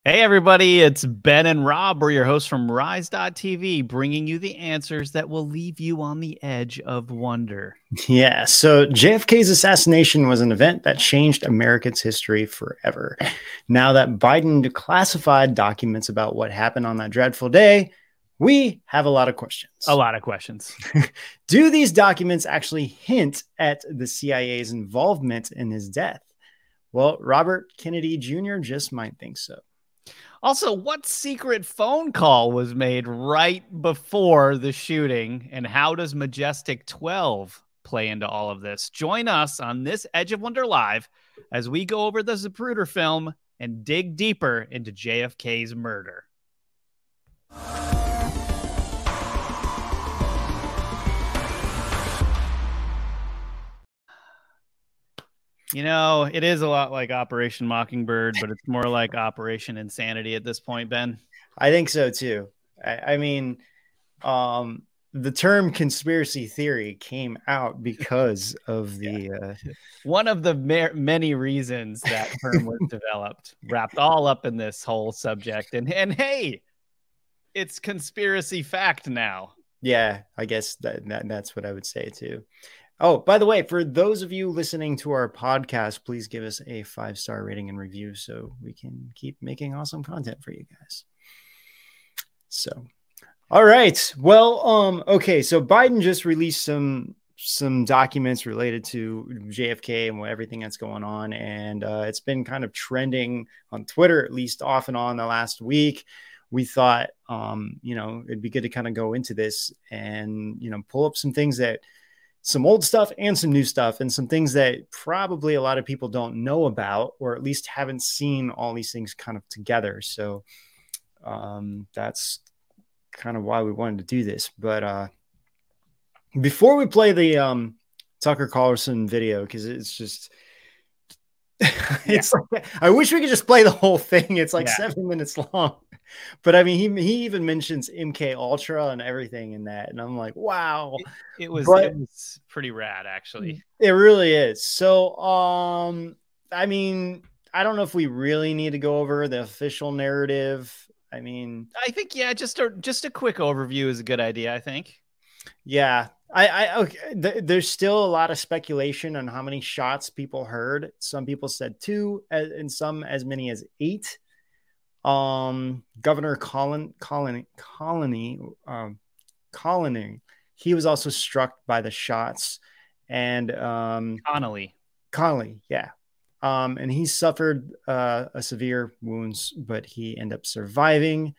Hey, everybody, it's Ben and Rob. We're your hosts from Rise.tv, bringing you the answers that will leave you on the edge of wonder. Yeah, so JFK's assassination was an event that changed America's history forever. Now that Biden declassified documents about what happened on that dreadful day, we have a lot of questions. A lot of questions. Do these documents actually hint at the CIA's involvement in his death? Well, Robert Kennedy Jr. just might think so. Also, what secret phone call was made right before the shooting, and how does Majestic 12 play into all of this? Join us on this Edge of Wonder Live as we go over the Zapruder film and dig deeper into JFK's murder. You know, it is a lot like Operation Mockingbird, but it's more like Operation Insanity at this point, Ben. I think so too. I mean, the term conspiracy theory came out because of the one of the many reasons that term was developed, wrapped all up in this whole subject. And hey, it's conspiracy fact now. Yeah, I guess that's what I would say too. Oh, by the way, for those of you listening to our podcast, please give us a 5-star rating and review so we can keep making awesome content for you guys. So, all right. Well, okay. So Biden just released some documents related to JFK and everything that's going on, and it's been kind of trending on Twitter, at least off and on the last week. We thought, it'd be good to kind of go into this and pull up some old stuff and some new stuff, and some things that probably a lot of people don't know about, or at least haven't seen all these things kind of together. So that's kind of why we wanted to do this. But before we play the Tucker Carlson video, because it's just like, I wish we could just play the whole thing. It's like 7 minutes long. But I mean, he even mentions MK Ultra and everything in that, and I'm like, wow, it was pretty rad, actually. It really is. So, I mean, I don't know if we really need to go over the official narrative. I mean, I think just a quick overview is a good idea. I think. Yeah, there's still a lot of speculation on how many shots people heard. Some people said 2, and some as many as 8. Governor Colony, he was also struck by the shots, and Connolly, yeah. And he suffered a severe wounds, but he ended up surviving.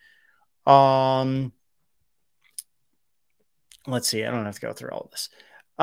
Let's see. I don't have to go through all of this.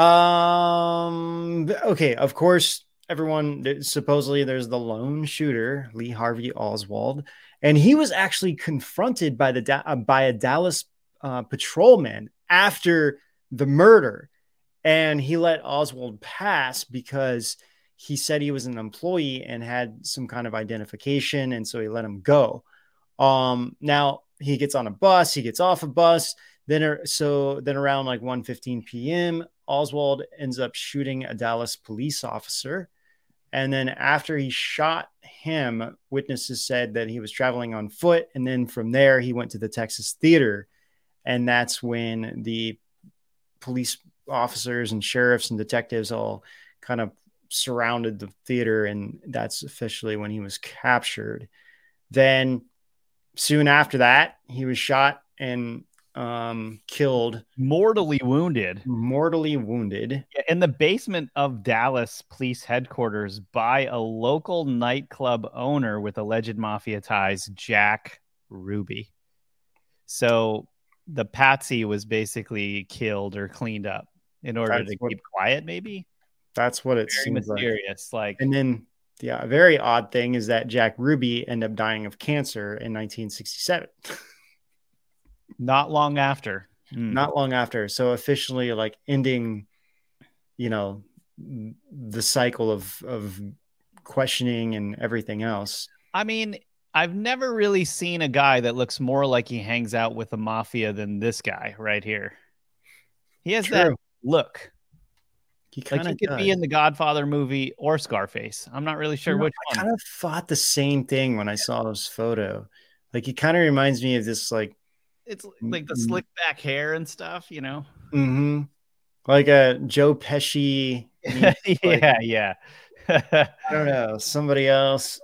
Okay. Of course, everyone, supposedly there's the lone shooter, Lee Harvey Oswald, and he was actually confronted by a Dallas patrolman after the murder, and he let Oswald pass because he said he was an employee and had some kind of identification, and so he let him go. Now he gets on a bus, he gets off a bus. Then around like 1:15 p.m., Oswald ends up shooting a Dallas police officer. And then after he shot him, witnesses said that he was traveling on foot. And then from there, he went to the Texas Theater. And that's when the police officers and sheriffs and detectives all kind of surrounded the theater. And that's officially when he was captured. Then soon after that, he was shot and killed, mortally wounded in the basement of Dallas police headquarters by a local nightclub owner with alleged mafia ties, Jack Ruby. So the patsy was basically killed or cleaned up in order to keep quiet. Maybe that's what it seems mysterious. And then a very odd thing is that Jack Ruby ended up dying of cancer in 1967. Not long after. So officially like ending, the cycle of questioning and everything else. I mean, I've never really seen a guy that looks more like he hangs out with the mafia than this guy right here. He has that look. He Like kind he of could does. be in the Godfather movie or Scarface. I'm not really sure which I one. kind of thought the same thing when I saw this photo. Like he kind of reminds me of this like It's like the slick back hair and stuff, you know? mm-hmm, like a Joe Pesci meets like Yeah, yeah. I don't know, somebody else.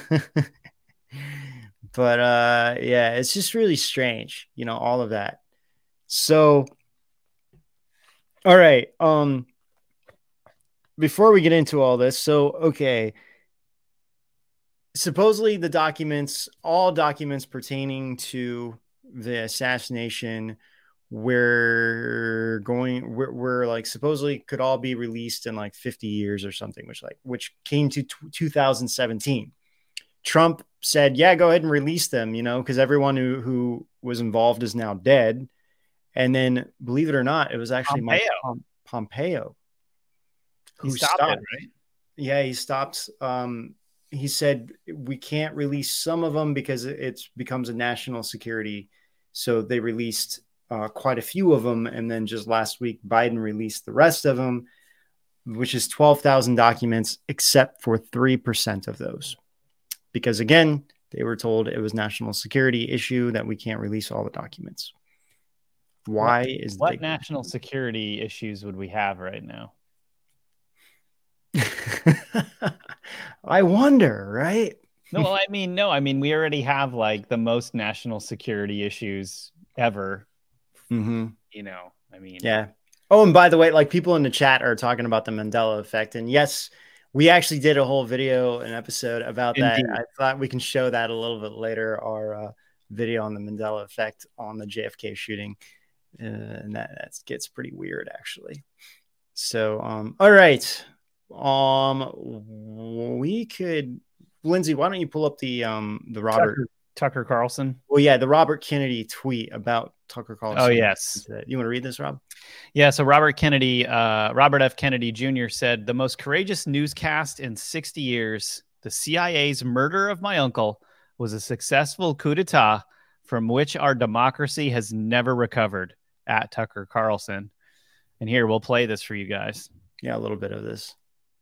But yeah, it's just really strange, all of that. So all right, before we get into all this, so okay, supposedly the documents, all documents pertaining to the assassination, we're like supposedly could all be released in like 50 years or something, which came to 2017. Trump said, yeah, go ahead and release them, because everyone who was involved is now dead. And then, believe it or not, it was actually Mike Pompeo He who stopped it, stopped. right? Yeah, he stopped. He said we can't release some of them because it becomes a national security. So they released quite a few of them, and then just last week, Biden released the rest of them, which is 12,000 documents, except for 3% of those, because again, they were told it was national security issue that we can't release all the documents. Why is the what big national security issues would we have right now? I wonder, right? No, I mean, we already have like the most national security issues ever. Mm-hmm. I mean, yeah. Oh, and by the way, like people in the chat are talking about the Mandela effect. And yes, we actually did a whole video, an episode about that. Indeed. I thought we can show that a little bit later, our video on the Mandela effect on the JFK shooting. And that gets pretty weird, actually. So, all right. We could, Lindsay, why don't you pull up the Robert Tucker Carlson? Well, yeah, the Robert Kennedy tweet about Tucker Carlson. Oh, yes. You want to read this, Rob? Yeah. So Robert F. Kennedy Jr. said, the most courageous newscast in 60 years, the CIA's murder of my uncle was a successful coup d'etat from which our democracy has never recovered, at Tucker Carlson. And here, we'll play this for you guys. Yeah, a little bit of this.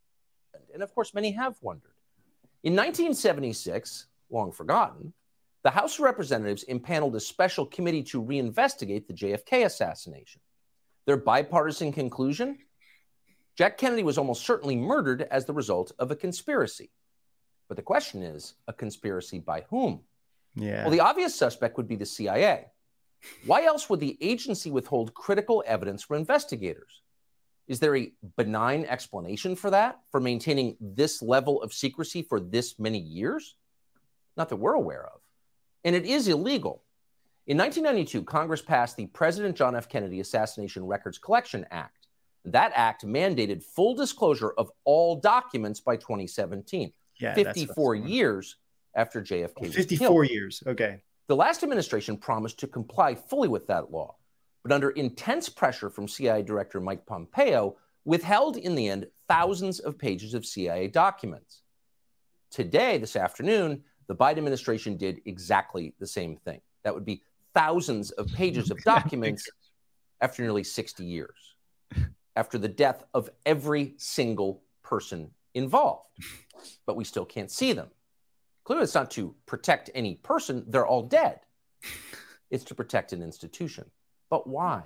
And of course, many have wondered. In 1976, long forgotten, the House of Representatives impaneled a special committee to reinvestigate the JFK assassination. Their bipartisan conclusion? Jack Kennedy was almost certainly murdered as the result of a conspiracy. But the question is, a conspiracy by whom? Yeah. Well, the obvious suspect would be the CIA. Why else would the agency withhold critical evidence from investigators? Is there a benign explanation for that, for maintaining this level of secrecy for this many years? Not that we're aware of. And it is illegal. In 1992, Congress passed the President John F. Kennedy Assassination Records Collection Act. That act mandated full disclosure of all documents by 2017, 54 years after JFK was 54 years, okay. The last administration promised to comply fully with that law, but under intense pressure from CIA Director Mike Pompeo, withheld in the end thousands of pages of CIA documents. Today, this afternoon, the Biden administration did exactly the same thing. That would be thousands of pages of documents after nearly 60 years, after the death of every single person involved. But we still can't see them. Clearly, it's not to protect any person. They're all dead. It's to protect an institution. But why?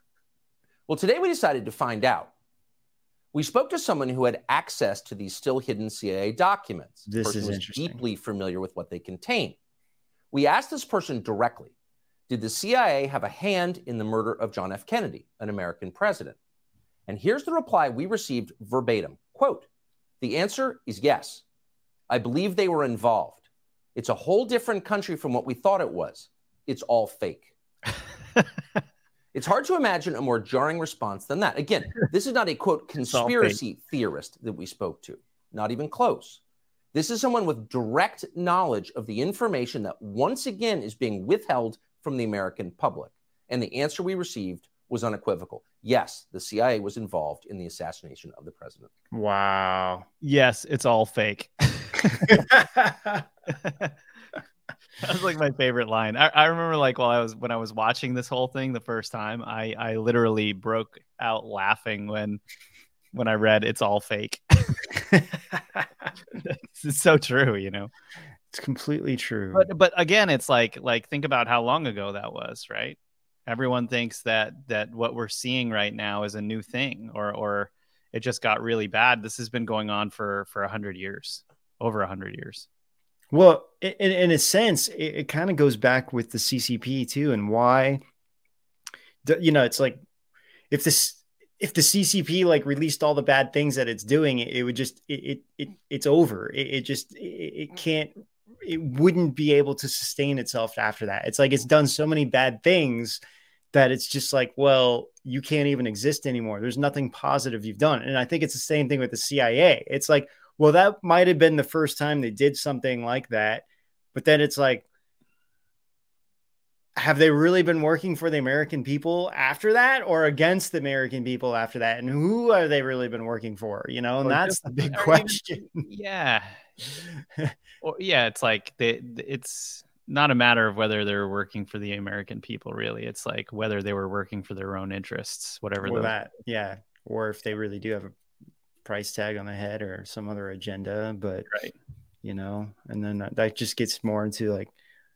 Well, today we decided to find out. We spoke to someone who had access to these still hidden CIA documents. This is was interesting. Deeply familiar with what they contain. We asked this person directly, did the CIA have a hand in the murder of John F. Kennedy, an American president? And here's the reply we received verbatim. Quote, the answer is yes. I believe they were involved. It's a whole different country from what we thought it was. It's all fake. It's hard to imagine a more jarring response than that. Again, this is not a, quote, conspiracy theorist that we spoke to. Not even close. This is someone with direct knowledge of the information that once again is being withheld from the American public. And the answer we received was unequivocal. Yes, the CIA was involved in the assassination of the president. Wow. Yes, it's all fake. That was like my favorite line. I remember like when I was watching this whole thing the first time, I literally broke out laughing when when I read it's all fake. It's so true, you know. It's completely true. But again, it's like think about how long ago that was, right? Everyone thinks that what we're seeing right now is a new thing, or it just got really bad. This has been going on for 100 years, over 100 years. Well, in a sense, it kind of goes back with the CCP too, and why, it's like if the CCP like released all the bad things that it's doing, it would just it's over. It can't. It wouldn't be able to sustain itself after that. It's like it's done so many bad things that it's just like, well, you can't even exist anymore. There's nothing positive you've done. And I think it's the same thing with the CIA. It's like, well, that might have been the first time they did something like that. But then it's like, have they really been working for the American people after that, or against the American people after that? And who are they really been working for? And that's the big question. Yeah. It's like it's not a matter of whether they're working for the American people, really. It's like whether they were working for their own interests, whatever that. Yeah. Or if they really do have a price tag on the head or some other agenda, but right. And then that just gets more into like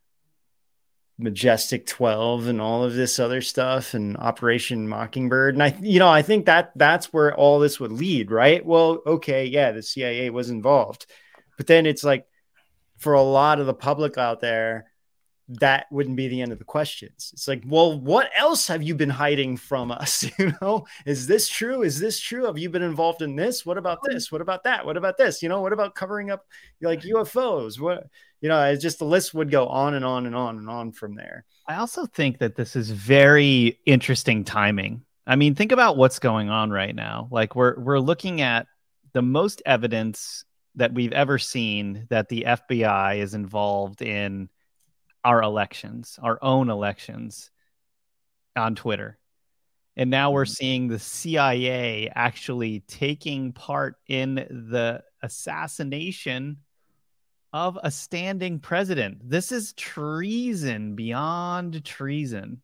Majestic 12 and all of this other stuff and Operation Mockingbird. And I think that's where all this would lead, right? Well, okay. Yeah. The CIA was involved, but then it's like, for a lot of the public out there, that wouldn't be the end of the questions. It's like, well, what else have you been hiding from us? Is this true? Is this true? Have you been involved in this? What about this? What about that? What about this? What about covering up like UFOs? What, it's just the list would go on and on and on and on from there. I also think that this is very interesting timing. I mean, think about what's going on right now. Like we're looking at the most evidence that we've ever seen that the FBI is involved in our elections, our own elections on Twitter. And now we're seeing the CIA actually taking part in the assassination of a standing president. This is treason beyond treason.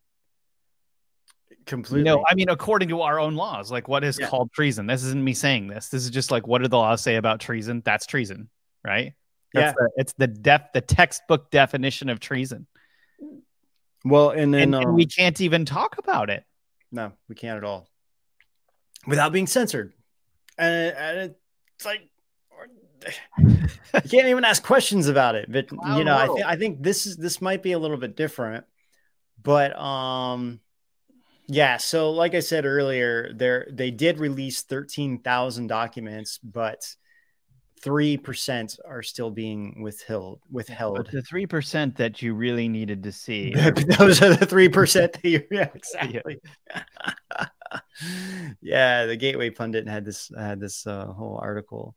Completely. I mean, according to our own laws, like what is called treason? This isn't me saying this. This is just like, what do the laws say about treason? That's treason, right? It's the textbook definition of treason. Well, and then and we can't even talk about it. No, we can't at all without being censored. And it's like you can't even ask questions about it. But I think this might be a little bit different. But yeah. So like I said earlier, they did release 13,000 documents, but 3% are still being withheld. But the 3% that you really needed to see, those are the 3% that you exactly. Yeah, the Gateway Pundit had this whole article.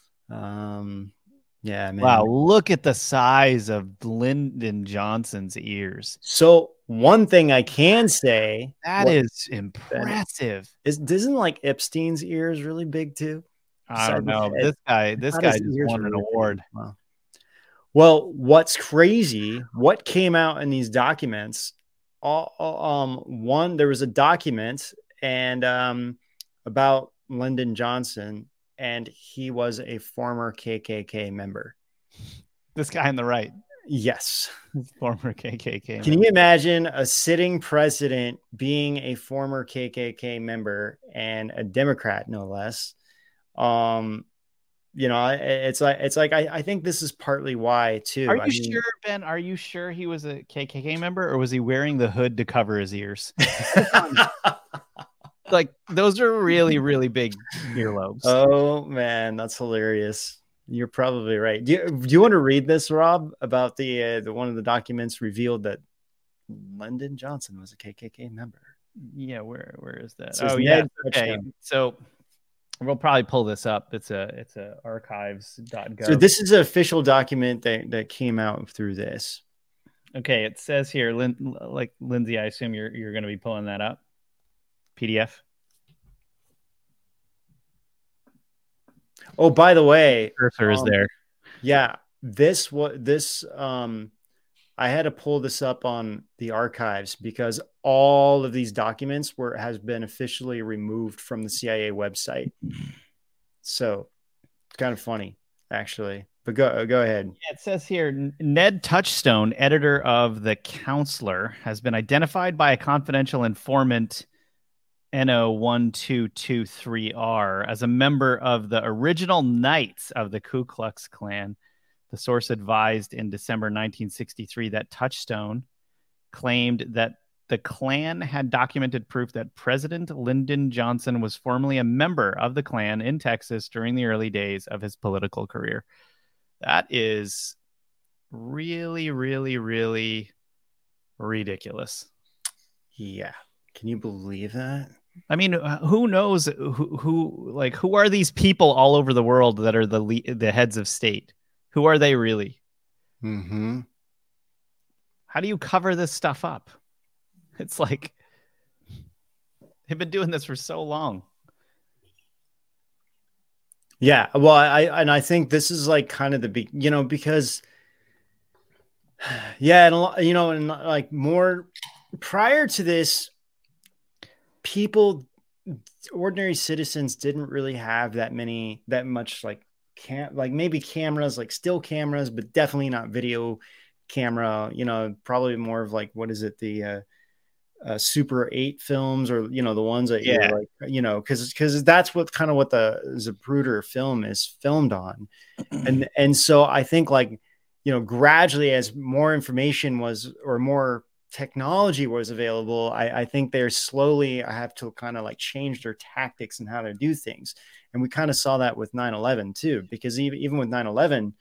Yeah, man. Wow, look at the size of Lyndon Johnson's ears. So one thing I can say that is impressive. Isn't like Epstein's ears really big too? I don't know. This guy just won an award. Wow. Well, what's crazy? What came out in these documents? One, there was a document and about Lyndon Johnson, and he was a former KKK member. This guy on the right. Yes. Former KKK. Can you imagine a sitting president being a former KKK member and a Democrat, no less? It's like I think this is partly why too. Are you sure, Ben? Are you sure he was a KKK member, or was he wearing the hood to cover his ears? Like those are really, really big earlobes. Oh man, that's hilarious. You're probably right. Do you want to read this, Rob, about the one of the documents revealed that Lyndon Johnson was a KKK member? Yeah, where is that? Oh yeah, okay. So we'll probably pull this up. It's a archives.gov. So this is an official document that came out through this. Okay, it says here, Lindsay, I assume you're going to be pulling that up. PDF. Oh, by the way, cursor is there. Yeah, this I had to pull this up on the archives because all of these documents has been officially removed from the CIA website. So it's kind of funny, actually. But go ahead. Yeah, it says here, Ned Touchstone, editor of The Counselor, has been identified by a confidential informant, NO1223R, as a member of the original Knights of the Ku Klux Klan. The source advised in December 1963 that Touchstone claimed that the Klan had documented proof that President Lyndon Johnson was formerly a member of the Klan in Texas during the early days of his political career. That is really, really, really ridiculous. Yeah. Can you believe that? I mean, who knows who are these people all over the world that are the heads of state? Who are they really? Mm-hmm. How do you cover this stuff up? It's like they've been doing this for so long. Yeah, well, I think this is like kind of the big, because yeah, and like more prior to this, ordinary citizens didn't really have that much like maybe cameras, like still cameras, but definitely not video camera, probably more of like, what is it? The Super 8 films, or the ones that you're like, because that's what the Zapruder film is filmed on. And so I think like, gradually as more information or more technology was available, I think they're slowly have to kind of like change their tactics and how to do things. And we kind of saw that with 9/11 too, because even with 9/11,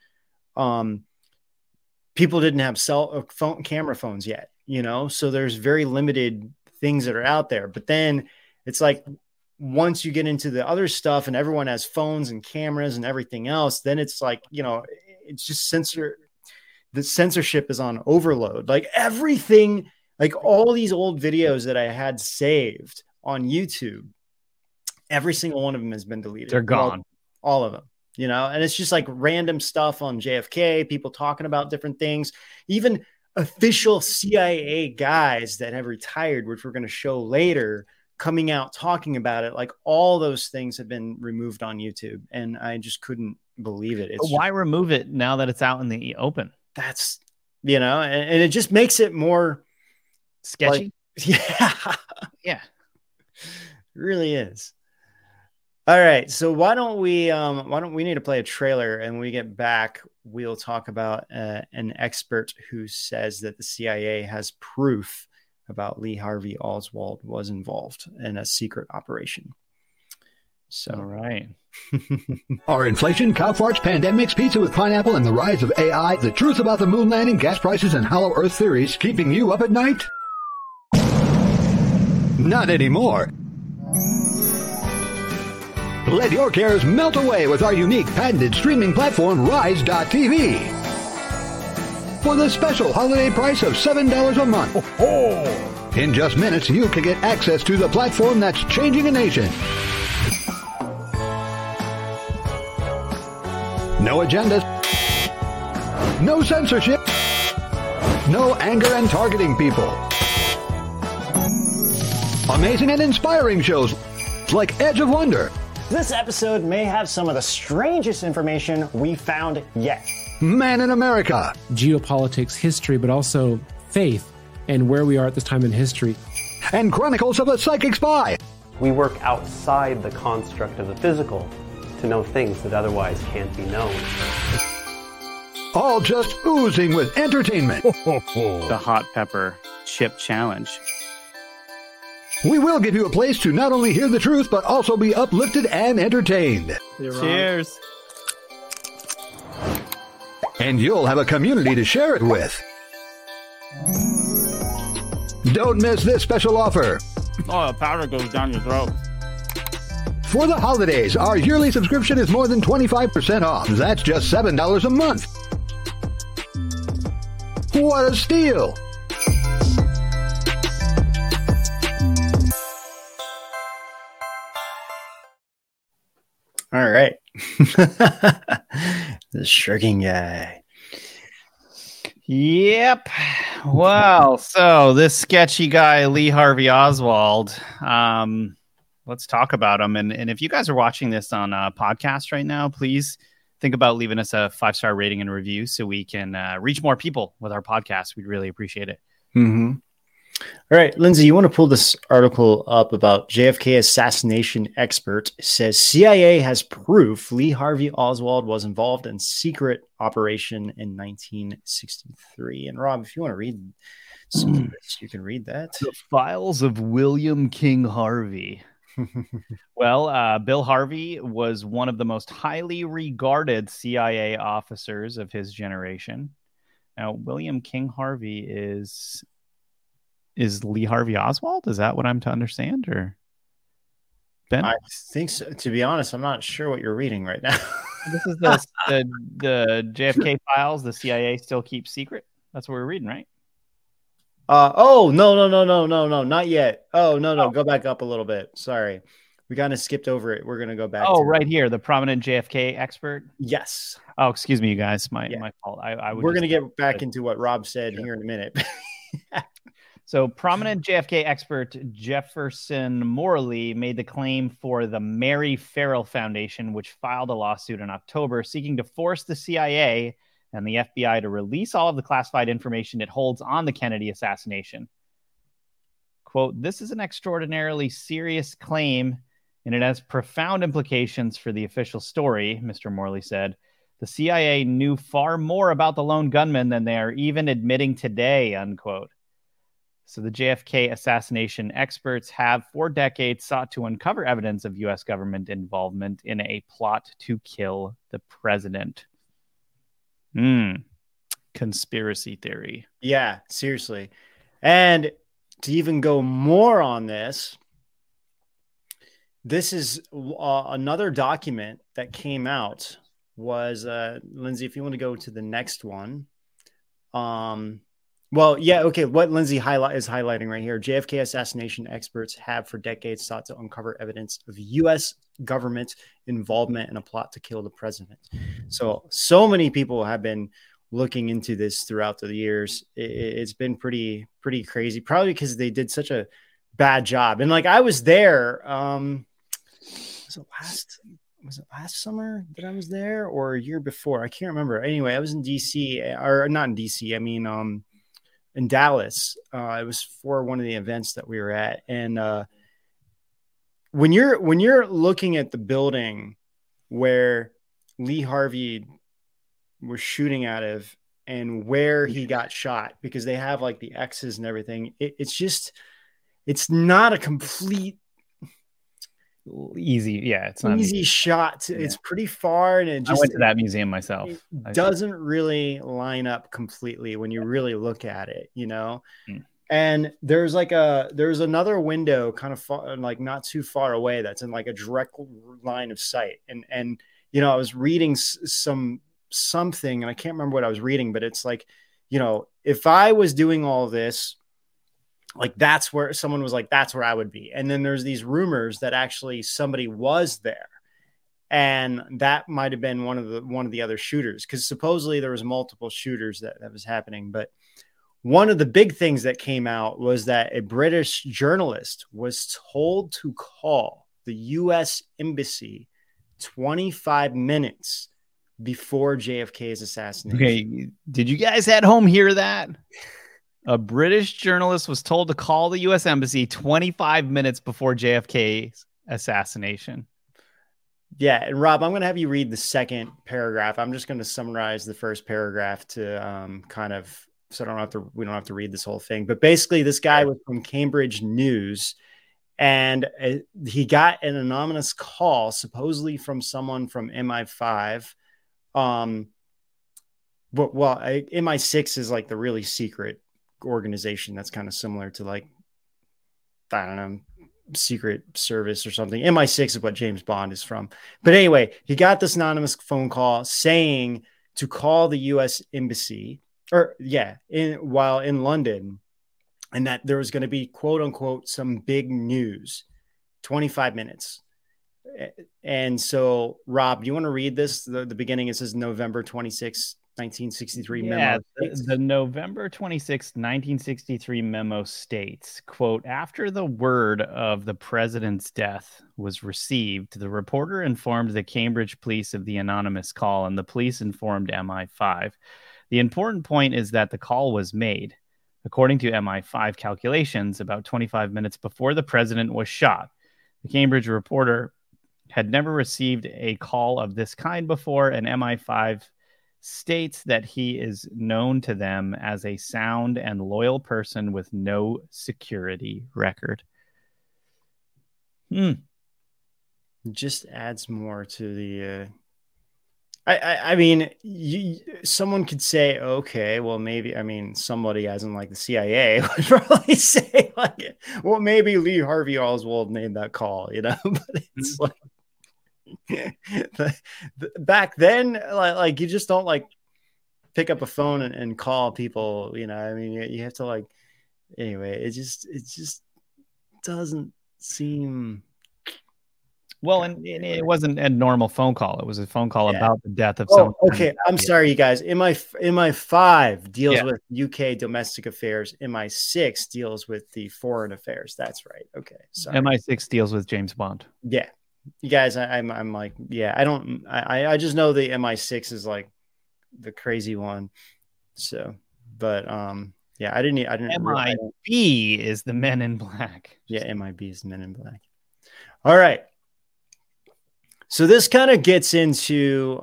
people didn't have camera phones yet, so there's very limited things that are out there. But then it's like, once you get into the other stuff and everyone has phones and cameras and everything else, then it's like, it's just the censorship is on overload. Like everything, like all these old videos that I had saved on YouTube, every single one of them has been deleted. They're gone. All of them. And it's just like random stuff on JFK, people talking about different things, even official CIA guys that have retired, which we're going to show later, coming out talking about it. Like all those things have been removed on YouTube, and I just couldn't believe it. Why remove it now that it's out in the open? That's, and it just makes it more sketchy. Yeah. It really is. All right, so why don't we need to play a trailer, and when we get back, we'll talk about an expert who says that the CIA has proof about Lee Harvey Oswald was involved in a secret operation. So, all right. Are inflation, cow farts, pandemics, pizza with pineapple, and the rise of AI, the truth about the moon landing, gas prices, and hollow earth theories keeping you up at night? Not anymore. Let your cares melt away with our unique patented streaming platform, Rise.tv. For the special holiday price of $7 a month. In just minutes, you can get access to the platform that's changing a nation. No agendas. No censorship. No anger and targeting people. Amazing and inspiring shows like Edge of Wonder. This episode may have some of the strangest information we found yet. Man in America. Geopolitics, history, but also faith and where we are at this time in history. And Chronicles of a Psychic Spy. We work outside the construct of the physical to know things that otherwise can't be known. All just oozing with entertainment. The Hot Pepper Chip Challenge. We will give you a place to not only hear the truth, but also be uplifted and entertained. Cheers. And you'll have a community to share it with. Don't miss this special offer. Oh, the powder goes down your throat. For the holidays, our yearly subscription is more than 25% off. That's just $7 a month. What a steal! All right. The shirking guy. Yep. Well, so this sketchy guy, Lee Harvey Oswald, let's talk about him. And if you guys are watching this on a podcast right now, please think about leaving us a 5-star rating and review so we can reach more people with our podcast. We'd really appreciate it. Mm-hmm. All right, Lindsay, you want to pull this article up about JFK assassination expert says CIA has proof Lee Harvey Oswald was involved in secret operation in 1963. And Rob, if you want to read some of this, you can read that. The Files of William King Harvey. Well, Bill Harvey was one of the most highly regarded CIA officers of his generation. Now, William King Harvey is Lee Harvey Oswald? Is that what I'm to understand? Or Ben? I think so. To be honest, I'm not sure what you're reading right now. This is the JFK files the CIA still keeps secret. That's what we're reading, right? No, not yet. No. Go back up a little bit. Sorry. We kind of skipped over it. We're going to go back. Right here. The prominent JFK expert. Yes. Oh, excuse me, you guys. My fault. We're going to get back into what Rob said here in a minute. So prominent JFK expert Jefferson Morley made the claim for the Mary Farrell Foundation, which filed a lawsuit in October seeking to force the CIA and the FBI to release all of the classified information it holds on the Kennedy assassination. Quote, "This is an extraordinarily serious claim, and it has profound implications for the official story," Mr. Morley said. "The CIA knew far more about the lone gunman than they are even admitting today," unquote. So the JFK assassination experts have for decades sought to uncover evidence of U.S. government involvement in a plot to kill the president. Conspiracy theory. Yeah, seriously. And to even go more on this, this is another document that came out was, Lindsay, if you want to go to the next one. Well, yeah, okay. What Lindsay is highlighting right here, JFK assassination experts have for decades sought to uncover evidence of U.S. government involvement in a plot to kill the president. So many people have been looking into this throughout the years. It's been pretty crazy, probably because they did such a bad job. And like I was there, was it last summer that I was there or a year before? I can't remember. Anyway, I was in DC, or not in DC. I mean, in Dallas. It was for one of the events that we were at. And when you're looking at the building where Lee Harvey was shooting out of and where he got shot, because they have like the X's and everything, it's not a complete easy. Yeah, it's not easy shot. It's pretty far, and I went to that museum myself. It doesn't really line up completely when you really look at it, you know. And there's another window kind of far, like not too far away, that's in like a direct line of sight. And you know, I was reading something, and I can't remember what I was reading, but it's like, you know, if I was doing all this, like that's where someone was like, that's where I would be. And then there's these rumors that actually somebody was there, and that might've been one of the other shooters. Cause supposedly there was multiple shooters that was happening. But one of the big things that came out was that a British journalist was told to call the U.S. Embassy 25 minutes before JFK's assassination. Okay. Did you guys at home hear that? A British journalist was told to call the U.S. Embassy 25 minutes before JFK's assassination. Yeah. And Rob, I'm going to have you read the second paragraph. I'm just going to summarize the first paragraph to so we don't have to read this whole thing. But basically, this guy was from Cambridge News, and he got an anonymous call, supposedly from someone from MI5. MI6 is like the really secret organization that's kind of similar to, like, I don't know, Secret Service or something. MI6 is what James Bond is from. But anyway, he got this anonymous phone call saying to call the U.S. Embassy, while in London, and that there was going to be, quote unquote, some big news. 25 minutes. And so, Rob, you want to read this? The beginning, it says November 26, 1963 Yeah, memo. the November 26, 1963 memo states, quote, after the word of the president's death was received, the reporter informed the Cambridge police of the anonymous call, and the police informed MI5. The important point is that the call was made, according to MI5 calculations, about 25 minutes before the president was shot. The Cambridge reporter had never received a call of this kind before, and MI5 states that he is known to them as a sound and loyal person with no security record. It just adds more to the I mean, someone could say, okay, well, maybe, I mean, somebody as in like the CIA would probably say, like, well, maybe Lee Harvey Oswald made that call, you know, but it's like, back then, like you just don't like pick up a phone and call people, you know. I mean, you have to like, anyway, it just doesn't seem well, and it wasn't a normal phone call. It was a phone call about the death of someone. Okay, I'm sorry, you guys. MI5 deals with UK domestic affairs. MI6 deals with the foreign affairs. That's right. Okay, sorry. MI6 deals with James Bond. Yeah. You guys, I'm like, yeah, I just know the MI6 is like the crazy one. So, but yeah, I didn't MIB is the Men in Black. Yeah, MIB is Men in Black. All right. So this kind of gets into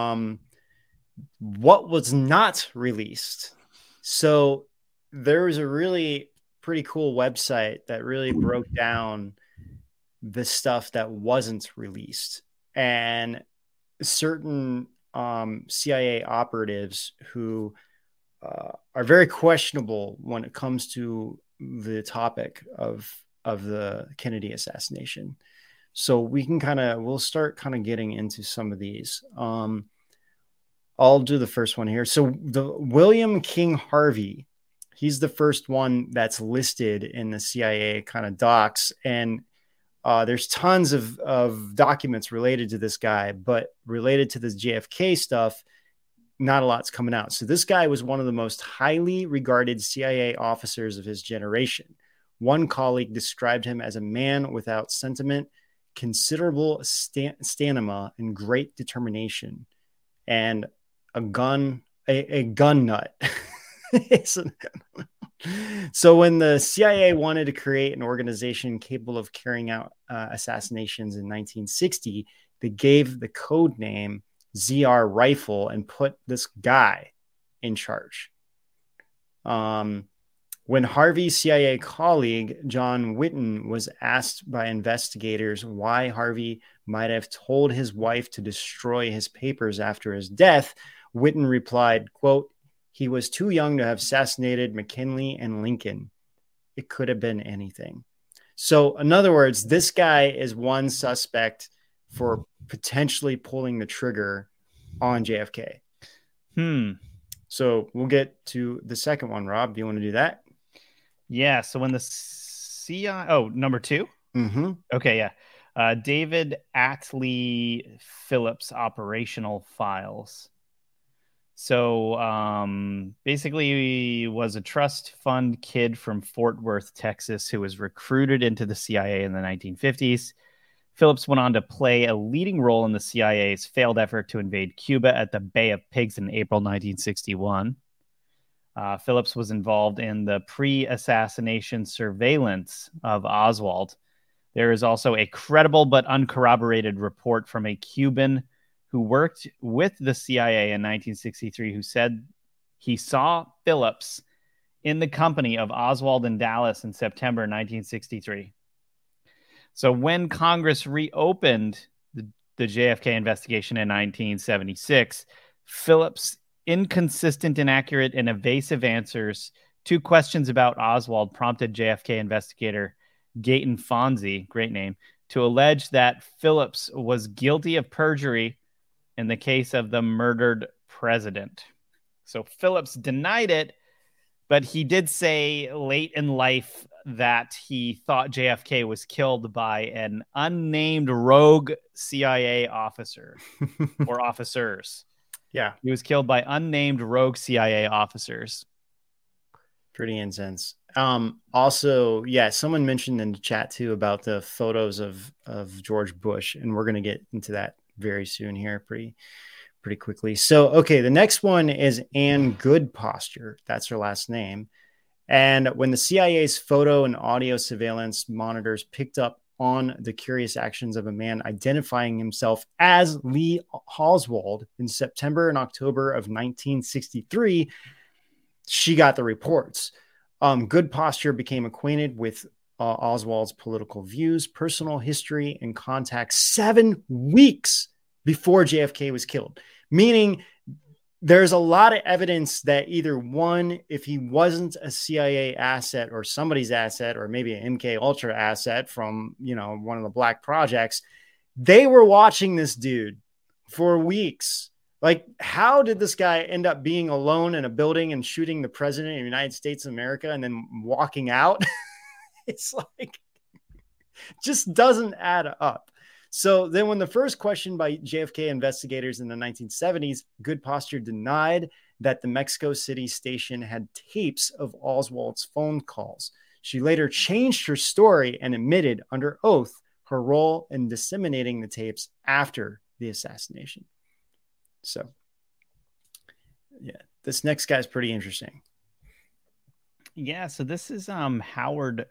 what was not released. So there was a really pretty cool website that really broke down the stuff that wasn't released, and certain CIA operatives who are very questionable when it comes to the topic of the Kennedy assassination. So we'll start kind of getting into some of these. I'll do the first one here. So the William King Harvey, he's the first one that's listed in the CIA kind of docs, and there's tons of documents related to this guy, but related to this JFK stuff, not a lot's coming out. So this guy was one of the most highly regarded CIA officers of his generation. One colleague described him as a man without sentiment, considerable stamina, and great determination, and a gun nut. So when the CIA wanted to create an organization capable of carrying out assassinations in 1960, they gave the code name ZR Rifle and put this guy in charge. When Harvey's CIA colleague, John Whitten, was asked by investigators why Harvey might have told his wife to destroy his papers after his death, Whitten replied, quote, "He was too young to have assassinated McKinley and Lincoln. It could have been anything." So, in other words, this guy is one suspect for potentially pulling the trigger on JFK. So we'll get to the second one. Rob, do you want to do that? Yeah. So when the CIA, number 2. Mm-hmm. Okay. Yeah. David Atlee Phillips operational files. So basically he was a trust fund kid from Fort Worth, Texas, who was recruited into the CIA in the 1950s. Phillips went on to play a leading role in the CIA's failed effort to invade Cuba at the Bay of Pigs in April 1961. Phillips was involved in the pre-assassination surveillance of Oswald. There is also a credible but uncorroborated report from a Cuban who worked with the CIA in 1963 who said he saw Phillips in the company of Oswald in Dallas in September 1963. So when Congress reopened the JFK investigation in 1976, Phillips' inconsistent, inaccurate, and evasive answers to questions about Oswald prompted JFK investigator Gayton Fonzie, great name, to allege that Phillips was guilty of perjury in the case of the murdered president. So Phillips denied it, but he did say late in life that he thought JFK was killed by an unnamed rogue CIA officer or officers. Yeah. He was killed by unnamed rogue CIA officers. Pretty intense. Also, yeah, someone mentioned in the chat too about the photos of George Bush, and we're going to get into that very soon here, pretty quickly. So, okay, the next one is Ann Goodposture. That's her last name. And when the CIA's photo and audio surveillance monitors picked up on the curious actions of a man identifying himself as Lee Oswald in September and October of 1963, she got the reports. Goodposture became acquainted with Oswald's political views, personal history, and contacts 7 weeks before JFK was killed. Meaning there's a lot of evidence that either one, if he wasn't a CIA asset or somebody's asset, or maybe an MK Ultra asset from, one of the black projects, they were watching this dude for weeks. Like, how did this guy end up being alone in a building and shooting the president of the United States of America and then walking out? It's like, just doesn't add up. So then when the first question by JFK investigators in the 1970s, Goodposture denied that the Mexico City station had tapes of Oswald's phone calls. She later changed her story and admitted under oath her role in disseminating the tapes after the assassination. So, yeah, this next guy's pretty interesting. Yeah, so this is Yuri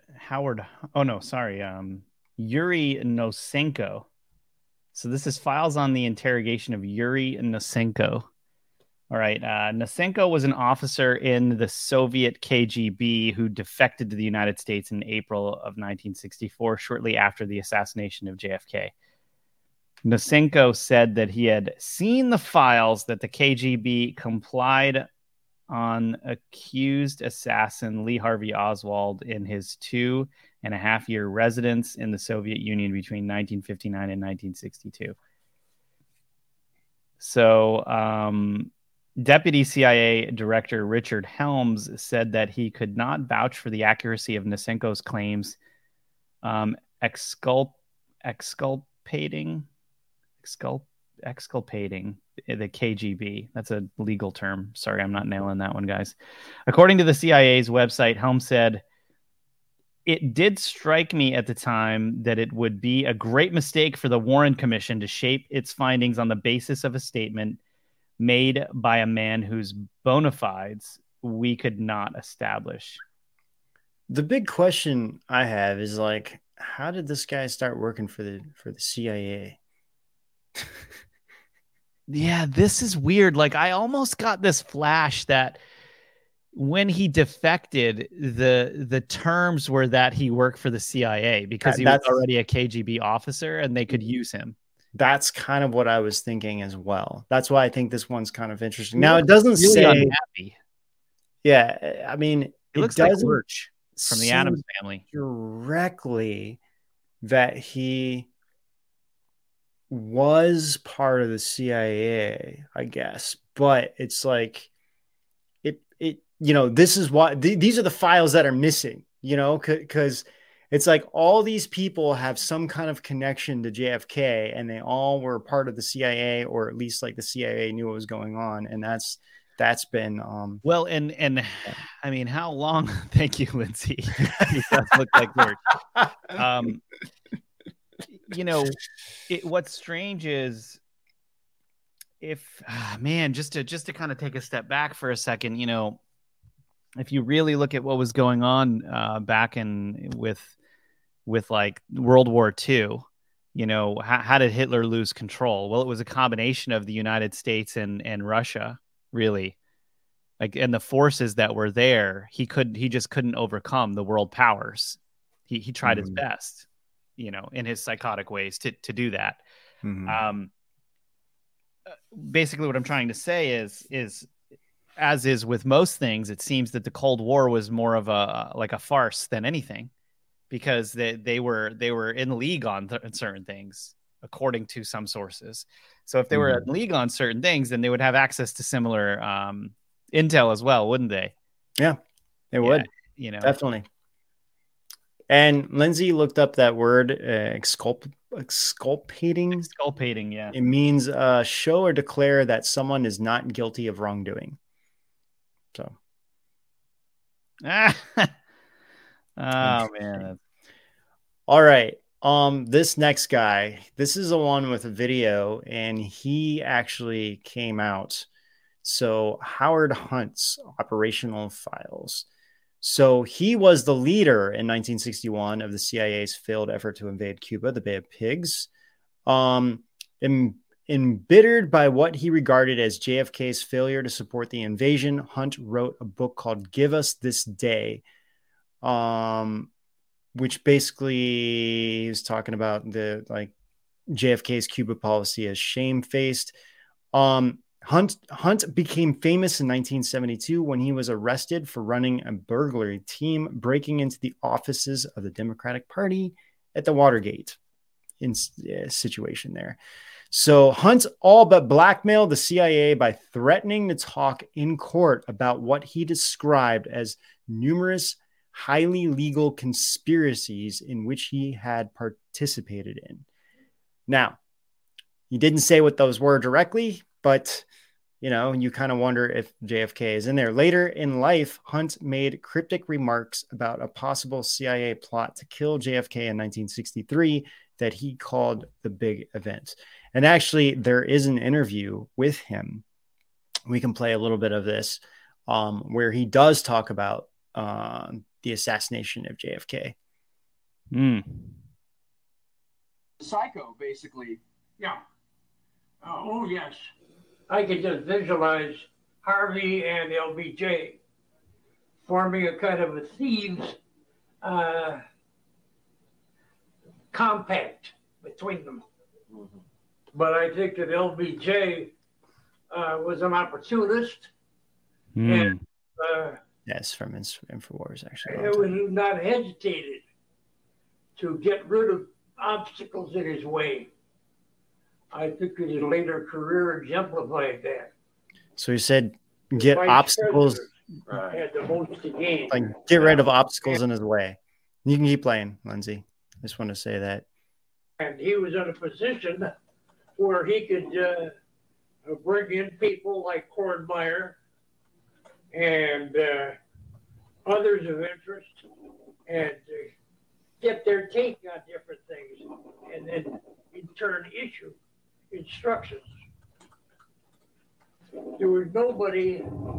Nosenko. So this is files on the interrogation of Yuri Nosenko. All right, Nosenko was an officer in the Soviet KGB who defected to the United States in April of 1964, shortly after the assassination of JFK. Nosenko said that he had seen the files that the KGB complied on accused assassin Lee Harvey Oswald in his 2.5-year residence in the Soviet Union between 1959 and 1962. So, Deputy CIA Director Richard Helms said that he could not vouch for the accuracy of Nosenko's claims, exculpating the KGB. That's a legal term. Sorry, I'm not nailing that one, guys. According to the CIA's website, Helms said, "It did strike me at the time that it would be a great mistake for the Warren Commission to shape its findings on the basis of a statement made by a man whose bona fides we could not establish." The big question I have is, like, how did this guy start working for the CIA? Yeah, this is weird. Like, I almost got this flash that when he defected, the terms were that he worked for the CIA because he was already a KGB officer and they could use him. That's kind of what I was thinking as well. That's why I think this one's kind of interesting. Now, it doesn't really say unhappy. Yeah, I mean, it looks like Lurch from the Addams Family directly that he was part of the CIA, I guess. But it's like this is why these are the files that are missing, because it's like all these people have some kind of connection to JFK and they all were part of the CIA, or at least like the CIA knew what was going on. And that's been well, and I mean, how long? Thank you, Lindsay. He does look like Lurch. What's strange is just to kind of take a step back for a second, if you really look at what was going on back with like World War II, how did Hitler lose control? Well, it was a combination of the United States and Russia, really, like, and the forces that were there. He just couldn't overcome the world powers. He tried his best, in his psychotic ways to do that. Mm-hmm. Basically what I'm trying to say is as is with most things, it seems that the Cold War was more of a farce than anything, because they were in league on certain things, according to some sources. So if they were in league on certain things, then they would have access to similar intel as well, wouldn't they? Yeah, they would. Definitely. And Lindsay looked up that word exculpating. Exculpating, yeah. It means show or declare that someone is not guilty of wrongdoing. So. Oh man. All right. This next guy, this is the one with a video, and he actually came out. So Howard Hunt's operational files. So he was the leader in 1961 of the CIA's failed effort to invade Cuba, the Bay of Pigs. Embittered by what he regarded as JFK's failure to support the invasion, Hunt wrote a book called Give Us This Day, which basically is talking about the JFK's Cuba policy as shamefaced. Hunt became famous in 1972 when he was arrested for running a burglary team breaking into the offices of the Democratic Party at the Watergate situation there. So Hunt all but blackmailed the CIA by threatening to talk in court about what he described as numerous highly legal conspiracies in which he had participated in. Now, he didn't say what those were directly, but you kind of wonder if JFK is in there. Later in life, Hunt made cryptic remarks about a possible CIA plot to kill JFK in 1963 that he called the big event. And actually, there is an interview with him. We can play a little bit of this where he does talk about the assassination of JFK. Psycho, basically. Yeah. Oh, yes. I could just visualize Harvey and LBJ forming a kind of a thieves compact between them. Mm-hmm. But I think that LBJ was an opportunist. And yes, from InfoWars, actually. It was not hesitated to get rid of obstacles in his way. I think that his later career exemplified that. So he said, get obstacles. Had the most to gain. Get rid of obstacles in his way. You can keep playing, Lindsay. I just want to say that. And he was in a position where he could bring in people like Kornmeyer and others of interest and get their take on different things and then in turn issue instructions. There was nobody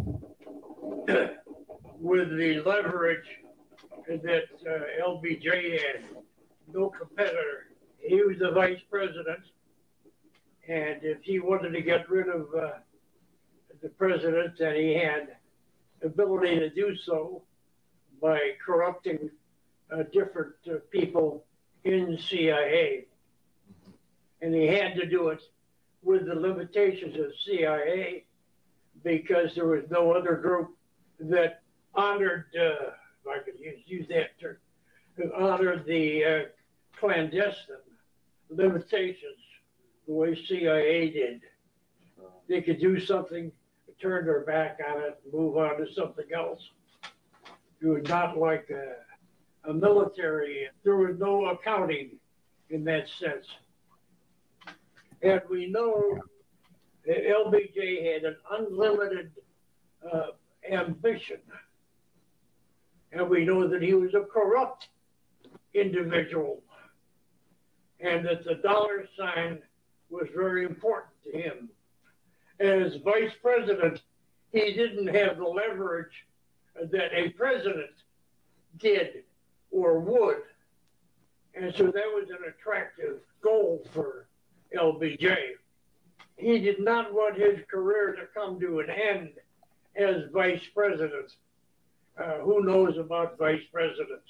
with the leverage that LBJ had, no competitor. He was the vice president, and if he wanted to get rid of the president, and he had ability to do so by corrupting different people in the CIA. And he had to do it with the limitations of CIA because there was no other group that honored, if I could use that term, honored the clandestine limitations the way CIA did. They could do something, turn their back on it, move on to something else. It was not like a military. There was no accounting in that sense. And we know that LBJ had an unlimited ambition. And we know that he was a corrupt individual and that the dollar sign was very important to him. As vice president, he didn't have the leverage that a president did or would. And so that was an attractive goal for LBJ. He did not want his career to come to an end as vice president. Who knows about vice presidents?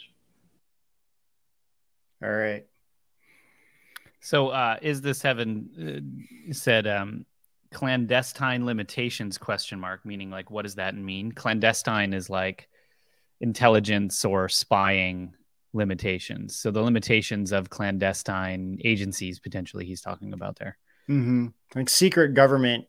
All right. So is this Heaven said clandestine limitations ? Meaning like, what does that mean? Clandestine is like intelligence or spying limitations. So the limitations of clandestine agencies, potentially, he's talking about there. Mm-hmm. Like secret government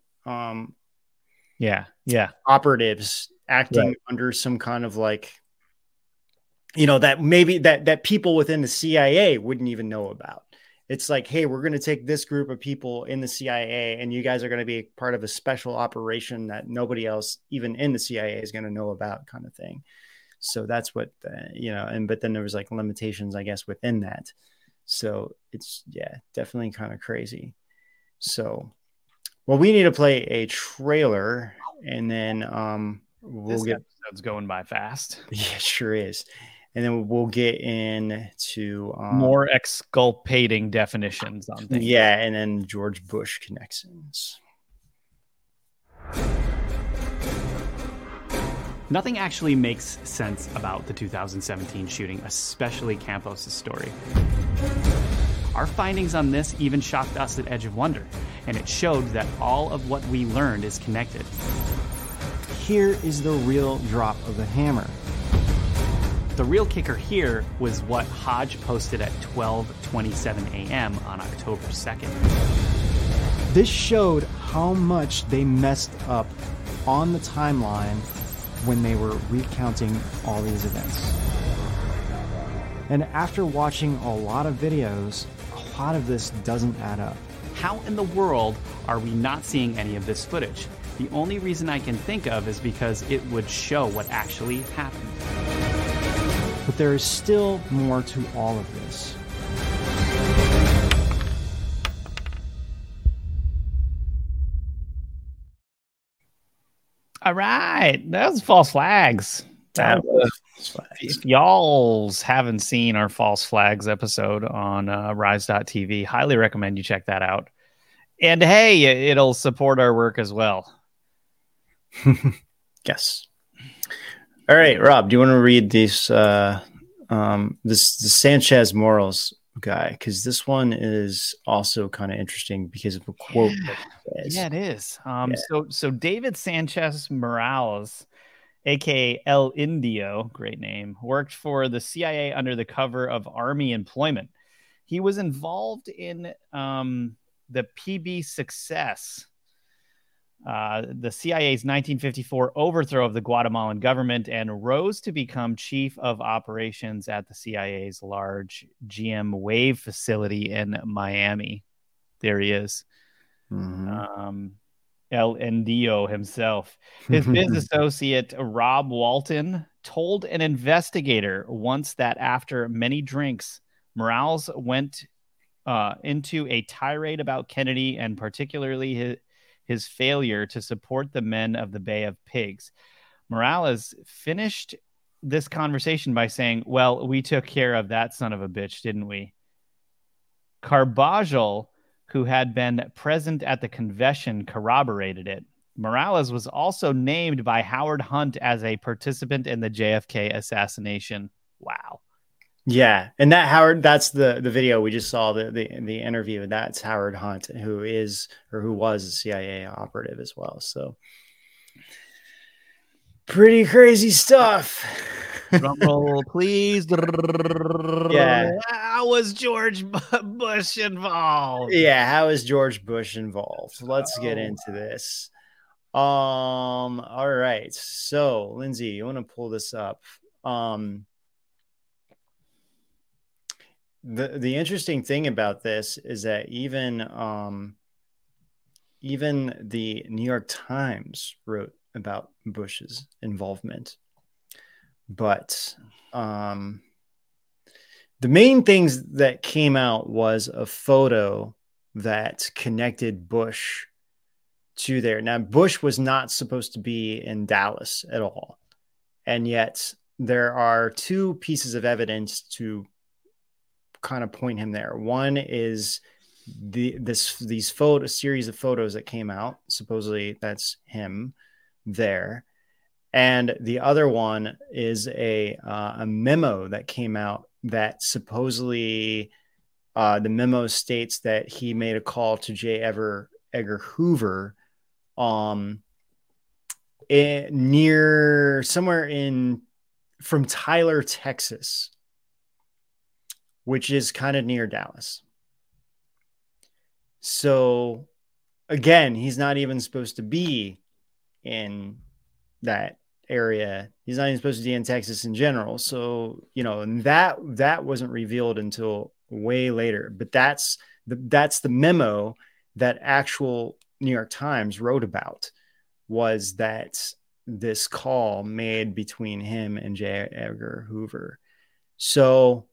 operatives acting under some kind of like, that maybe that people within the CIA wouldn't even know about. It's like, hey, we're going to take this group of people in the CIA and you guys are going to be part of a special operation that nobody else, even in the CIA, is going to know about, kind of thing. So that's what, but then there was like limitations, I guess, within that. So it's, definitely kind of crazy. So, well, we need to play a trailer and then this episode's going by fast. Yeah, it sure is. And then we'll get into more exculpating definitions on things. Yeah, and then George Bush connections. Nothing actually makes sense about the 2017 shooting, especially Campos' story. Our findings on this even shocked us at Edge of Wonder, and it showed that all of what we learned is connected. Here is the real drop of the hammer. The real kicker here was what Hodge posted at 12:27 a.m. on October 2nd. This showed how much they messed up on the timeline when they were recounting all these events. And after watching a lot of videos, a lot of this doesn't add up. How in the world are we not seeing any of this footage? The only reason I can think of is because it would show what actually happened. But there is still more to all of this. All right, that was false flags. If y'all's haven't seen our false flags episode on Rise.tv, highly recommend you check that out. And hey, it'll support our work as well. Yes. All right, Rob, do you want to read this the Sanchez Morals guy? Because this one is also kind of interesting because of a quote. Yeah, it is. So David Sanchez Morales, aka El Indio, great name, worked for the CIA under the cover of Army employment. He was involved in the PB Success, the CIA's 1954 overthrow of the Guatemalan government, and rose to become chief of operations at the CIA's large GM Wave facility in Miami. There he is. Mm-hmm. El Indio himself. His business associate, Rob Walton, told an investigator once that after many drinks, Morales went into a tirade about Kennedy and particularly his failure to support the men of the Bay of Pigs. Morales finished this conversation by saying, "Well, we took care of that son of a bitch, didn't we?" Carbajal, who had been present at the convention, corroborated it. Morales was also named by Howard Hunt as a participant in the JFK assassination. Wow. Yeah, and that Howard, that's the video we just saw, the interview. That's Howard Hunt, who was a CIA operative as well. So pretty crazy stuff. Drum roll, please. Yeah. How was George Bush involved? Yeah, how is George Bush involved? Let's get into this. All right. So, Lindsay, you want to pull this up? The interesting thing about this is that even the New York Times wrote about Bush's involvement. But the main things that came out was a photo that connected Bush to there. Now, Bush was not supposed to be in Dallas at all. And yet there are two pieces of evidence to kind of point him there. One is these series of photos that came out. Supposedly that's him there. And the other one is a memo that came out that supposedly the memo states that he made a call to J. Edgar Hoover from Tyler, Texas, which is kind of near Dallas. So again, he's not even supposed to be in that area. He's not even supposed to be in Texas in general. So, and that wasn't revealed until way later. But that's the memo that actual New York Times wrote about, was that this call made between him and J. Edgar Hoover. So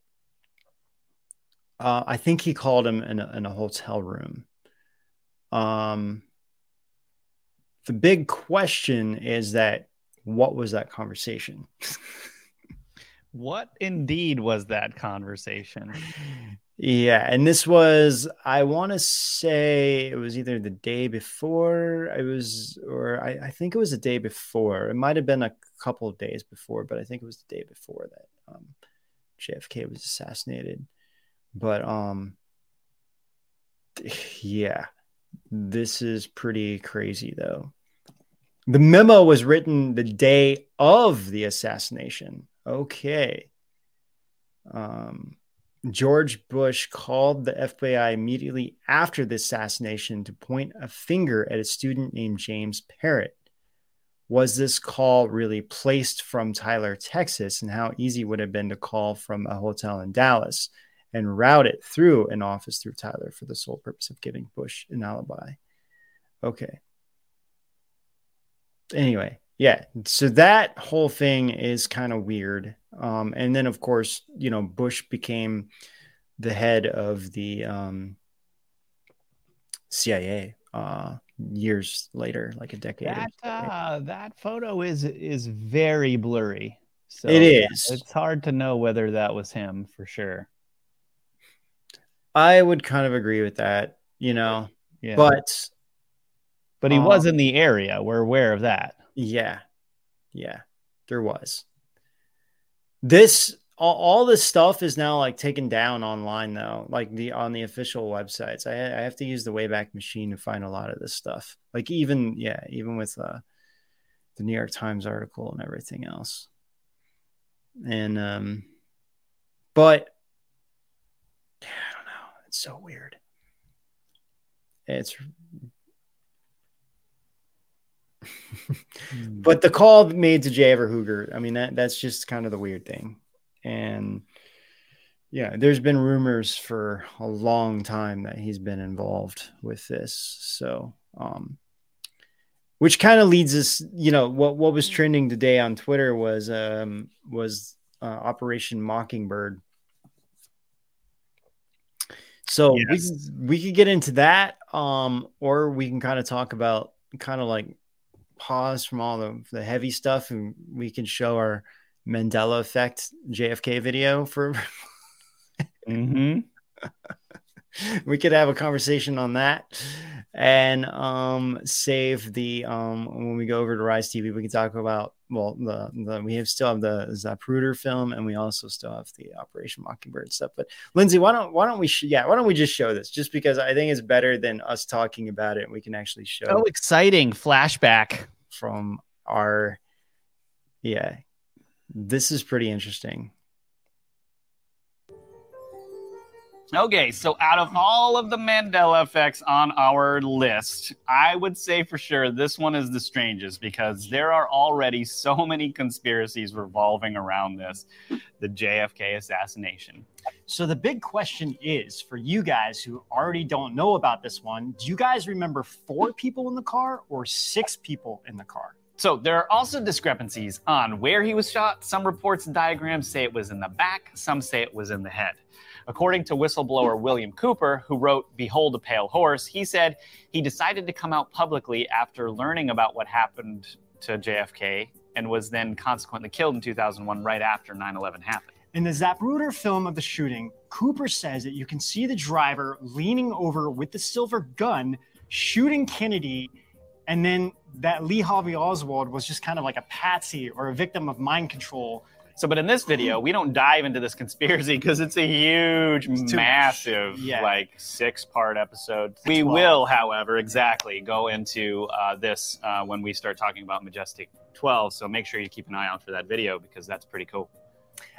I think he called him in a hotel room. The big question is that, what was that conversation? What indeed was that conversation? Yeah, and this was, I want to say it was either the day before I think it was the day before. It might have been a couple of days before, but I think it was the day before that JFK was assassinated. But yeah, this is pretty crazy though. The memo was written the day of the assassination. Okay. George Bush called the FBI immediately after the assassination to point a finger at a student named James Parrott. Was this call really placed from Tyler, Texas? And how easy would it have been to call from a hotel in Dallas and route it through an office through Tyler for the sole purpose of giving Bush an alibi? Okay. Anyway, yeah. So that whole thing is kind of weird. And then, of course, Bush became the head of the CIA years later, like a decade. That photo is very blurry. So it is. It's hard to know whether that was him for sure. I would kind of agree with that, Yeah. But he was in the area. We're aware of that. Yeah, there was. All this stuff is now like taken down online though, like on the official websites. I have to use the Wayback Machine to find a lot of this stuff. Like even with the New York Times article and everything else. And but yeah, I don't know. It's so weird. But the call made to J. Edgar Hoover, I mean, that's just kind of the weird thing. And yeah, there's been rumors for a long time that he's been involved with this. So, which kind of leads us, what was trending today on Twitter was Operation Mockingbird. So yes, we could get into that, or we can kind of talk about pause from all the heavy stuff, and we can show our Mandela effect JFK video for we could have a conversation on that, and save the when we go over to Rise TV, we can talk about we still have the Zapruder film, and we also still have the Operation Mockingbird stuff. But Lindsay, why don't we just show this, just because I think it's better than us talking about it. We can actually show. Oh, exciting flashback from our this is pretty interesting. Okay, so out of all of the Mandela effects on our list, I would say for sure this one is the strangest, because there are already so many conspiracies revolving around this, the JFK assassination. So the big question is, for you guys who already don't know about this one, do you guys remember 4 people in the car or 6 people in the car? So there are also discrepancies on where he was shot. Some reports and diagrams say it was in the back. Some say it was in the head. According to whistleblower William Cooper, who wrote Behold a Pale Horse, he said he decided to come out publicly after learning about what happened to JFK, and was then consequently killed in 2001 right after 9/11 happened. In the Zapruder film of the shooting, Cooper says that you can see the driver leaning over with the silver gun, shooting Kennedy, and then that Lee Harvey Oswald was just kind of like a patsy or a victim of mind control. So, but in this video, we don't dive into this conspiracy because it's a huge, massive, 6-part episode. We will, however, go into this when we start talking about Majestic 12. So make sure you keep an eye out for that video, because that's pretty cool.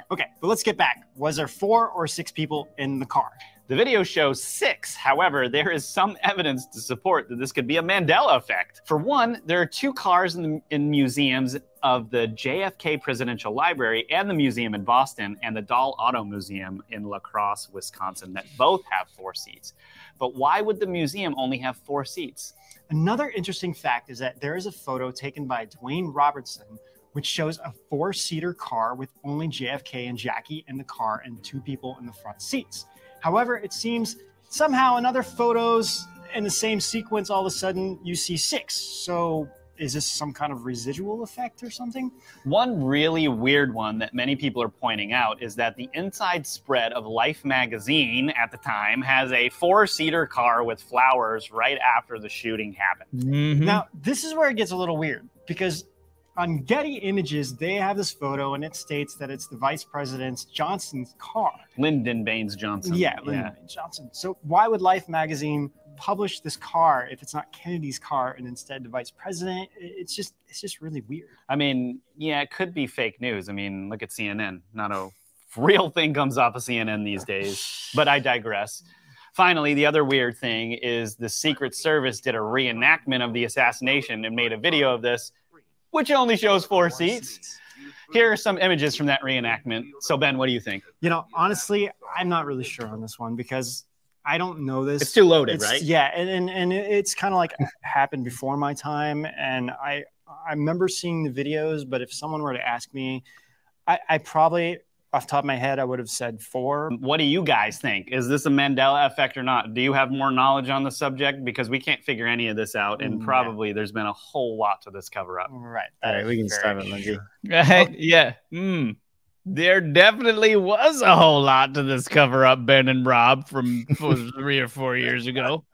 Okay, but let's get back. Was there 4 or 6 people in the car? The video shows 6. However, there is some evidence to support that this could be a Mandela effect. For one, there are 2 cars in museums of the JFK Presidential Library and the museum in Boston and the Dahl Auto Museum in La Crosse, Wisconsin, that both have 4 seats. But why would the museum only have 4 seats? Another interesting fact is that there is a photo taken by Dwayne Robertson, which shows a 4-seater car with only JFK and Jackie in the car and 2 people in the front seats. However, it seems somehow in other photos in the same sequence, all of a sudden you see 6. So is this some kind of residual effect or something? One really weird one that many people are pointing out is that the inside spread of Life magazine at the time has a 4-seater car with flowers right after the shooting happened. Mm-hmm. Now, this is where it gets a little weird because on Getty Images, they have this photo and it states that it's the Vice President Johnson's car. Lyndon Baines Johnson. Yeah, Lyndon Baines Johnson. So why would Life magazine publish this car if it's not Kennedy's car and instead the Vice President? It's just really weird. I mean, yeah, it could be fake news. I mean, look at CNN. Not a real thing comes off of CNN these days, but I digress. Finally, the other weird thing is the Secret Service did a reenactment of the assassination and made a video of this, which only shows 4 seats. Here are some images from that reenactment. So, Ben, what do you think? You know, honestly, I'm not really sure on this one because I don't know this. It's too loaded, right? Yeah, and it's kind of like happened before my time, and I remember seeing the videos, but if someone were to ask me, I probably, off the top of my head, I would have said 4. What do you guys think? Is this a Mandela effect or not? Do you have more knowledge on the subject? Because we can't figure any of this out, and probably there's been a whole lot to this cover-up. Right. All right, we can stop it, Lindsay. Yeah. There definitely was a whole lot to this cover-up, Ben and Rob, from 3 or 4 years ago.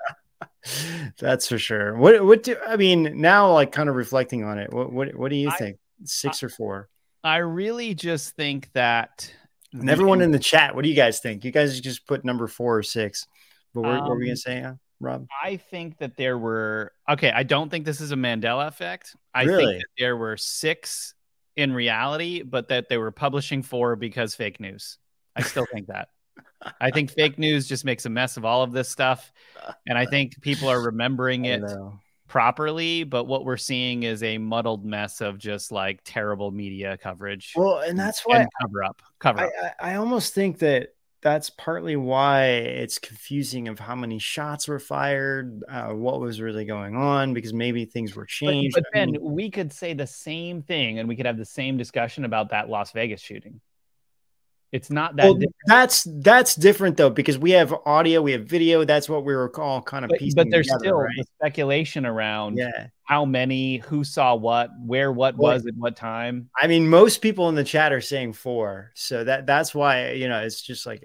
That's for sure. What do I mean now? Like, kind of reflecting on it, what do you think? 6 or 4? I really just think that. And everyone in the chat, what do you guys think? You guys just put number 4 or 6. But what were we gonna say, Rob? I think that there were. Okay, I don't think this is a Mandela effect. I Really? think that there were 6 in reality, but that they were publishing 4 because fake news. I still think that. I think fake news just makes a mess of all of this stuff. And I think people are remembering it properly, but what we're seeing is a muddled mess of just like terrible media coverage. Well, and that's why cover up. I almost think that that's partly why it's confusing of how many shots were fired, what was really going on, because maybe things were changed. But Ben, we could say the same thing and we could have the same discussion about that Las Vegas shooting. It's not that different. That's different though, because we have audio, we have video. That's what we were all kind of piecing But there's together, still right? the speculation around how many, who saw what, where what was at what time. I mean, most people in the chat are saying 4, so that's why it's just like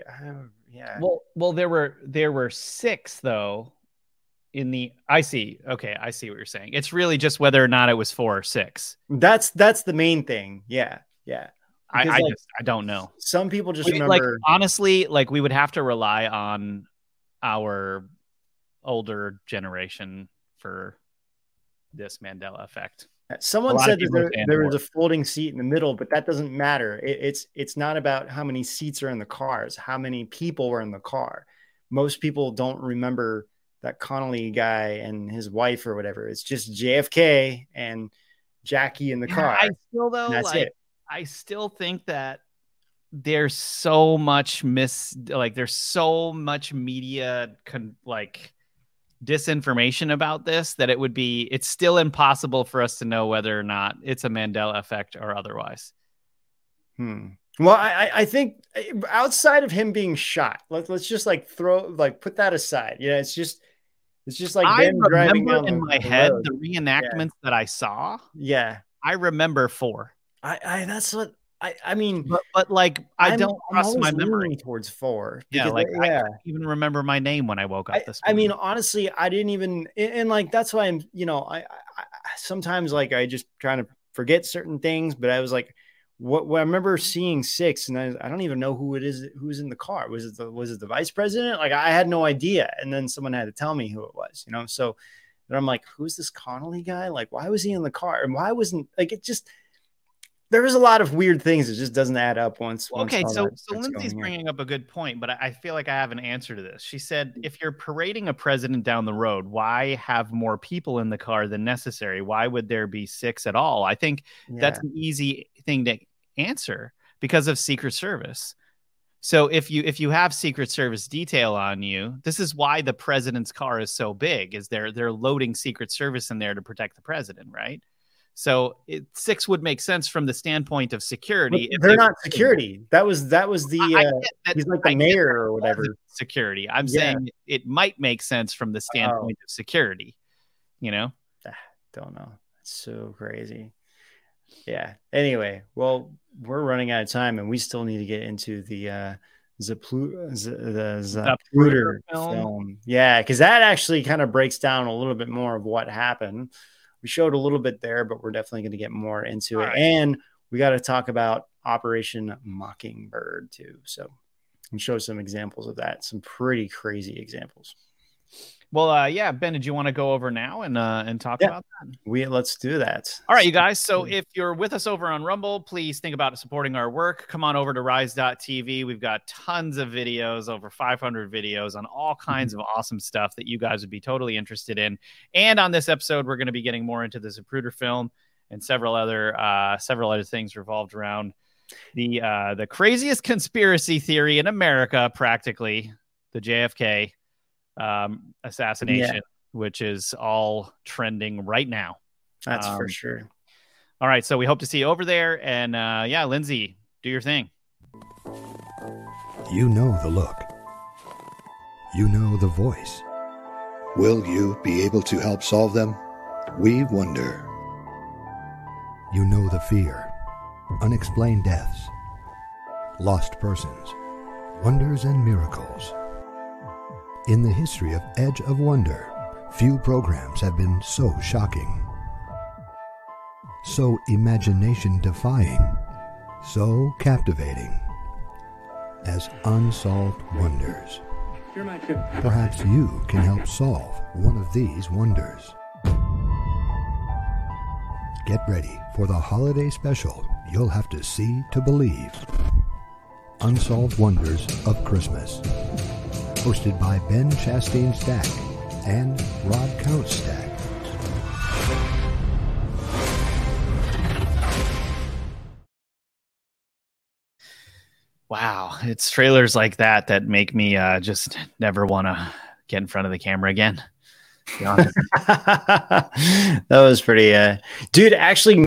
Well, there were 6 though. I see. Okay, I see what you're saying. It's really just whether or not it was 4 or 6. That's the main thing. Yeah. I don't know. Some people just remember. Honestly, we would have to rely on our older generation for this Mandela effect. Someone said that there was a folding seat in the middle, but that doesn't matter. It's not about how many seats are in the cars, how many people were in the car. Most people don't remember that Connolly guy and his wife or whatever. It's just JFK and Jackie in the car. I still though, that's it. I still think that there's so much there's so much media disinformation about this that it's still impossible for us to know whether or not it's a Mandela effect or otherwise. Well, I think outside of him being shot, let's just put that aside. It's just like them driving down in my head the reenactments that I saw. Yeah, I remember 4. That's what I mean. But I don't trust my memory towards 4. Yeah, I don't even remember my name when I woke up this morning. I mean, honestly, I didn't even, and that's why I'm, I sometimes I just trying to forget certain things, but I was like, what I remember seeing 6, and I don't even know who it is, who's in the car. Was it the vice president? I had no idea, and then someone had to tell me who it was, So then I'm like, who's this Connolly guy? Why was he in the car, and why wasn't it just. there was a lot of weird things. It just doesn't add up once. Okay, once so Lindsay's bringing up a good point, but I feel like I have an answer to this. She said, if you're parading a president down the road, why have more people in the car than necessary? Why would there be 6 at all? I think that's an easy thing to answer because of Secret Service. So if you have Secret Service detail on you, this is why the president's car is so big, is they're loading Secret Service in there to protect the president, right? So 6 would make sense from the standpoint of security. But they're not security. That was the he's like the mayor or whatever. Security. I'm saying it might make sense from the standpoint of security. You know, don't know. It's so crazy. Yeah. Anyway, well, we're running out of time, and we still need to get into the Zapruder film. Yeah, because that actually kind of breaks down a little bit more of what happened. We showed a little bit there, but we're definitely going to get more into it. Right. And we got to talk about Operation Mockingbird too. So and show some examples of that. Some pretty crazy examples. Well, yeah, Ben, did you want to go over now and talk about that? Let's do that. All right, you guys. So if you're with us over on Rumble, please think about supporting our work. Come on over to rise.tv. We've got tons of videos, over 500 videos on all kinds of awesome stuff that you guys would be totally interested in. And on this episode, we're going to be getting more into the Zapruder film and several other things revolved around the craziest conspiracy theory in America, practically, the JFK assassination, which is all trending right now. That's for sure. All right, so we hope to see you over there. And Lindsay, do your thing. You know the look. You know the voice. Will you be able to help solve them? We wonder. You know the fear. Unexplained deaths. Lost persons. Wonders and miracles. In the history of Edge of Wonder, few programs have been so shocking, so imagination-defying, so captivating as Unsolved Wonders. Perhaps you can help solve one of these wonders. Get ready for the holiday special you'll have to see to believe. Unsolved Wonders of Christmas. Hosted by Ben Chastain Stack and Rod Count Stack. Wow, it's trailers like that make me just never want to get in front of the camera again. That was pretty dude, actually